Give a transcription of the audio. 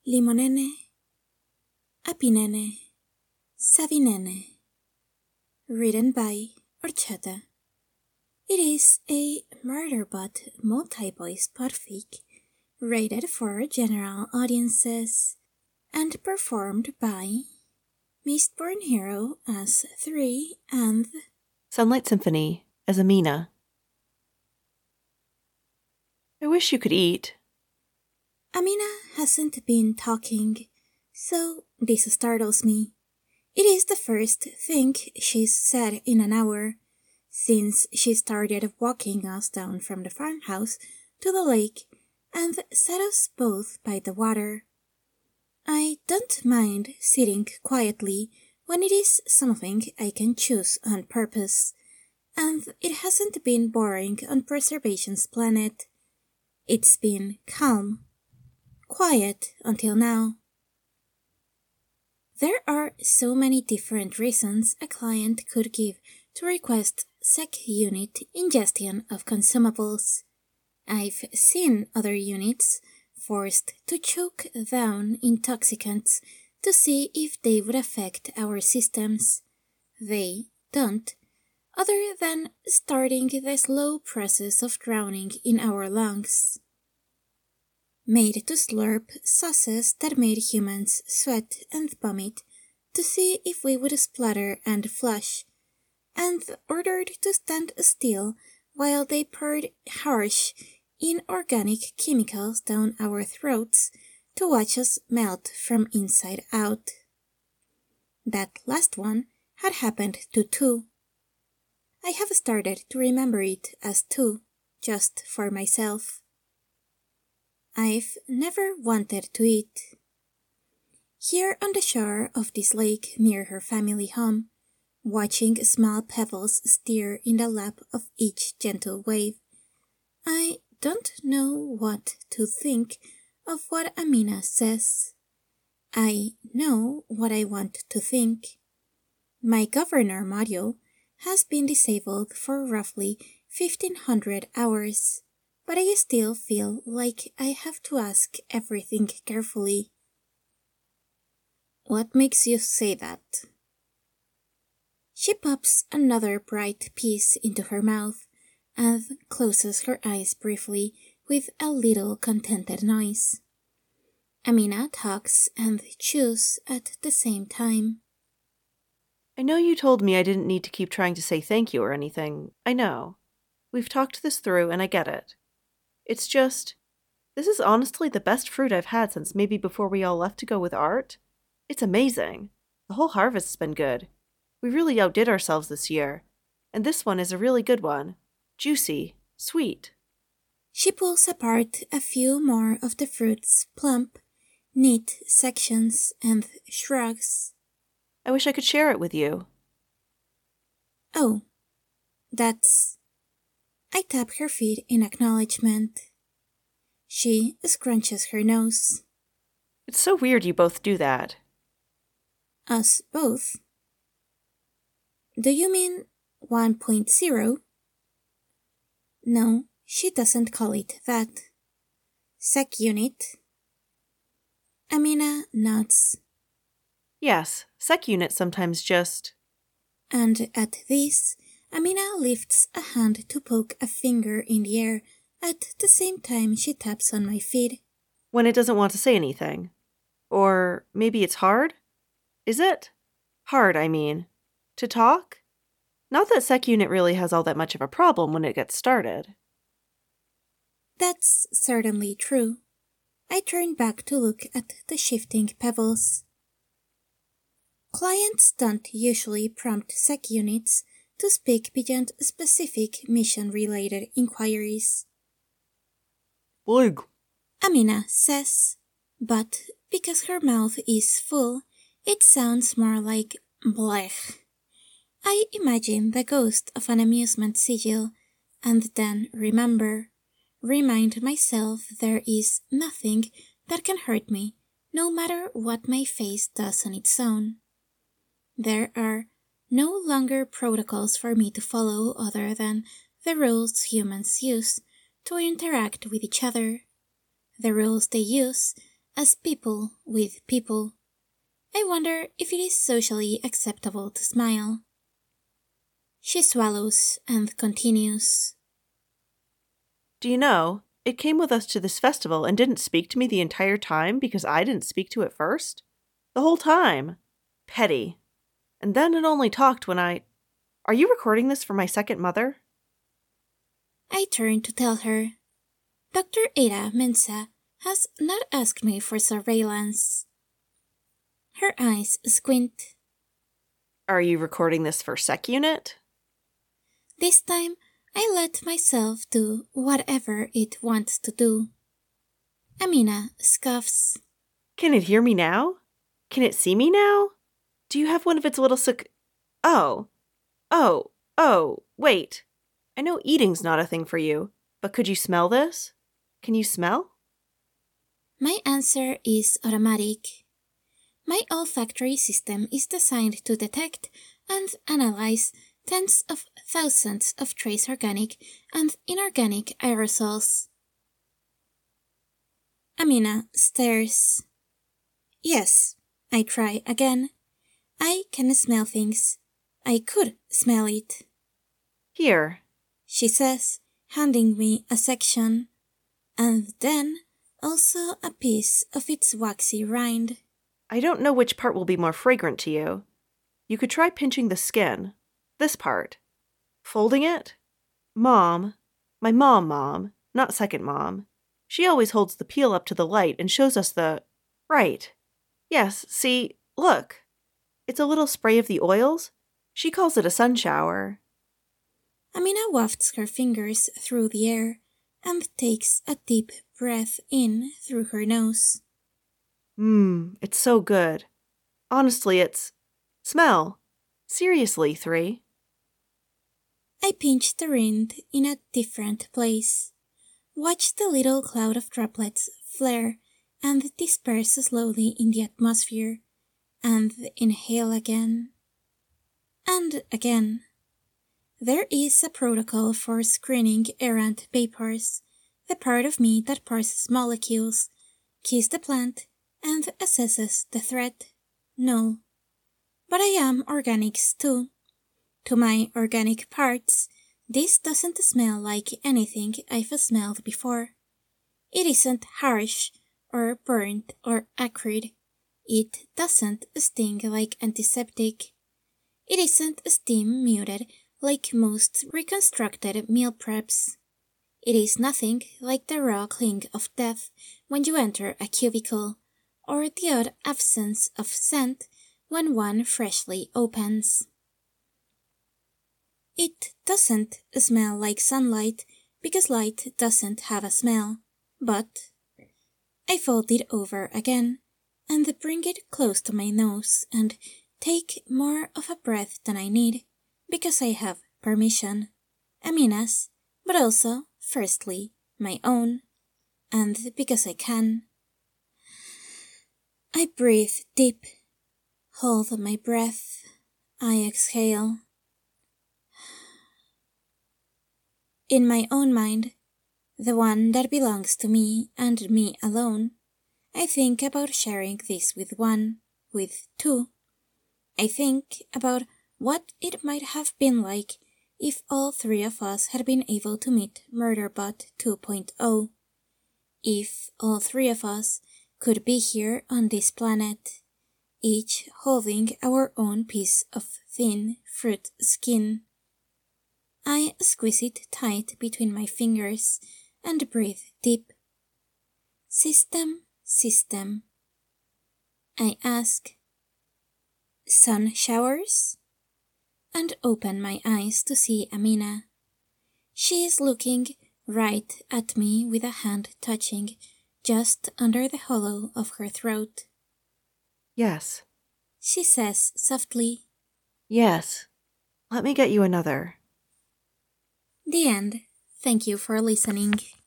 Limonene, Apinene, Savinene. Written by Orchata. It is a Murderbot multi-voice podfic rated for general audiences and performed by Mistborn Hero as 3 and Sunlight Symphony as Amina. I wish you could eat. Amina hasn't been talking, so this startles me. It is the first thing she's said in an hour, since she started walking us down from the farmhouse to the lake and set us both by the water. I don't mind sitting quietly when it is something I can choose on purpose, and it hasn't been boring on Preservation's planet. It's been calm. Quiet until now. There are so many different reasons a client could give to request sec unit ingestion of consumables. I've seen other units forced to choke down intoxicants to see if they would affect our systems. They don't, other than starting the slow process of drowning in our lungs. Made to slurp sauces that made humans sweat and vomit to see if we would splatter and flush, and ordered to stand still while they poured harsh, inorganic chemicals down our throats to watch us melt from inside out. That last one had happened to 2. I have started to remember it as 2, just for myself. I've never wanted to eat. Here on the shore of this lake near her family home, watching small pebbles stir in the lap of each gentle wave, I don't know what to think of what Amina says. I know what I want to think. My governor module has been disabled for roughly 1,500 hours. But I still feel like I have to ask everything carefully. What makes you say that? She pops another bright piece into her mouth and closes her eyes briefly with a little contented noise. Amina talks and chews at the same time. I know you told me I didn't need to keep trying to say thank you or anything. I know. We've talked this through and I get it. It's just, this is honestly the best fruit I've had since maybe before we all left to go with art. It's amazing. The whole harvest's been good. We really outdid ourselves this year. And this one is a really good one. Juicy, sweet. She pulls apart a few more of the fruit's plump, neat sections and shrugs. I wish I could share it with you. Oh, that's... I tap her feet in acknowledgement. She scrunches her nose. It's so weird you both do that. Us both? Do you mean 1.0? No, she doesn't call it that. Sec unit. Amina nods. Yes, sec unit sometimes just... And at this, Amina lifts a hand to poke a finger in the air at the same time she taps on my feet. When it doesn't want to say anything. Or maybe it's hard? Is it? Hard, I mean. To talk? Not that sec unit really has all that much of a problem when it gets started. That's certainly true. I turn back to look at the shifting pebbles. Clients don't usually prompt sec units to speak beyond specific mission-related inquiries. Blig, Amina says, but because her mouth is full, it sounds more like blech. I imagine the ghost of an amusement sigil, and then remind myself there is nothing that can hurt me, no matter what my face does on its own. There are no longer protocols for me to follow other than the rules humans use to interact with each other, the rules they use as people with people. I wonder if it is socially acceptable to smile. She swallows and continues. Do you know, it came with us to this festival and didn't speak to me the entire time because I didn't speak to it first? The whole time. Petty. And then it only talked when I... Are you recording this for my second mother? I turn to tell her. Dr. Ada Mensah has not asked me for surveillance. Her eyes squint. Are you recording this for Sec Unit? This time, I let myself do whatever it wants to do. Amina scoffs. Can it hear me now? Can it see me now? Do you have one of its little Oh, wait. I know eating's not a thing for you, but could you smell this? Can you smell? My answer is automatic. My olfactory system is designed to detect and analyze tens of thousands of trace organic and inorganic aerosols. Amina stares. Yes, I try again. I can smell things. I could smell it. Here, She says, handing me a section, and then also a piece of its waxy rind. I don't know which part will be more fragrant to you. You could try pinching the skin. This part. Folding it? Mom. My mom, not second mom. She always holds the peel up to the light and shows us the... Right. Yes, see, look. It's a little spray of the oils. She calls it a sun shower. Amina wafts her fingers through the air and takes a deep breath in through her nose. It's so good. Honestly, it's... Smell. Seriously, 3. I pinch the rind in a different place. Watch the little cloud of droplets flare and disperse slowly in the atmosphere, and inhale again. And again. There is a protocol for screening errant vapors, the part of me that parses molecules, kisses the plant, and assesses the threat. No. But I am organics too. To my organic parts, this doesn't smell like anything I've smelled before. It isn't harsh, or burnt, or acrid. It doesn't sting like antiseptic. It isn't steam muted like most reconstructed meal preps. It is nothing like the raw cling of death when you enter a cubicle, or the odd absence of scent when one freshly opens. It doesn't smell like sunlight because light doesn't have a smell, but I fold it over again and bring it close to my nose and take more of a breath than I need because I have permission, Amina's, but also, firstly, my own, and because I can. I breathe deep, hold my breath, I exhale. In my own mind, the one that belongs to me and me alone, I think about sharing this with one, with 2. I think about what it might have been like if all 3 of us had been able to meet Murderbot 2.0. If all 3 of us could be here on this planet, each holding our own piece of thin fruit skin. I squeeze it tight between my fingers and breathe deep. System. I ask, sun showers? And open my eyes to see Amina. She is looking right at me with a hand touching just under the hollow of her throat. Yes. She says softly. Yes. Let me get you another. The end. Thank you for listening.